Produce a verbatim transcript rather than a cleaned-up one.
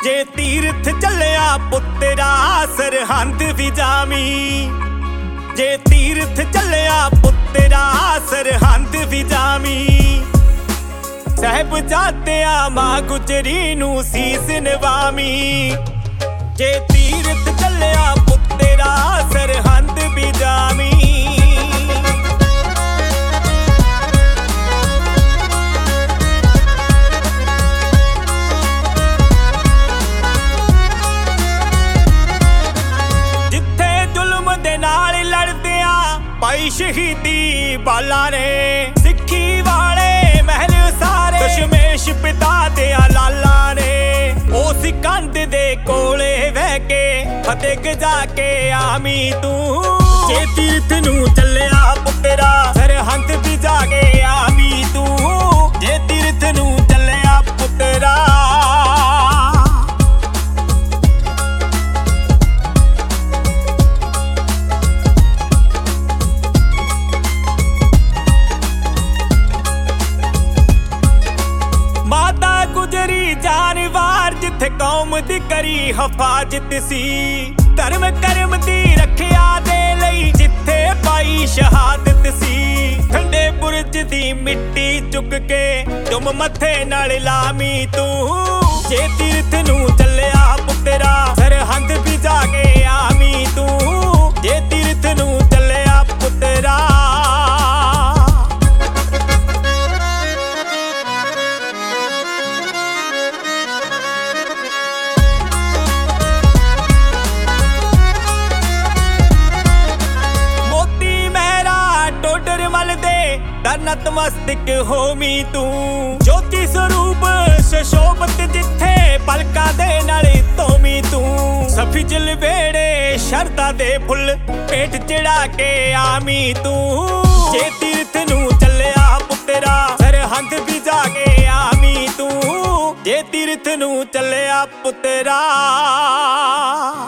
जे तीरथ चलिया पुत्तरा सरहंद भी जामी। जे तीरथ चलिया पुत्तरा सरहंद भी जामी। साहिबजादियां मां गुजरी नूं सीस नवामी। जे तीरथ चलिया पुत्तरा सरहंद भी जामी। पाई शहीदी बाला ने सिक्खी वाले महल सारे दशमेश पिता दिया लाला ने। उस कंध दे कोले बह के फतेह गजा के आमी तू। जे तीरथ नूं चलिया पुत्तरा सरहंद भी जाके आमी तू। जे तीरथ नूं चलिया पुत्तरा। गुजरी जानवार जिथे कौम दी करी हिफाजत सी। धर्म कर्म दी रखिया दे लई जिथे पाई शहादत सी। ठंडे बुरज दी मिट्टी चुक के तुम मथे नाल लामी तू। जे तीरथ नूं चलिया पुत्तरा सरहंद भी जाके आमी तू। जे तीरथ नूं चलिया पुत्तरा। नतमस्तक होमी तू। ज्योति स्वरूप शोभत जिथे पलका दे नाल धोमी तू। सफी जलवेड़े शरदा दे फुल पेट चढ़ा के आमी तू। जे तीरथ नूं चलिया पुत्तरा सरहंद भी जाके आमी तू। जे तीरथ नूं चलिया पुत्तरा।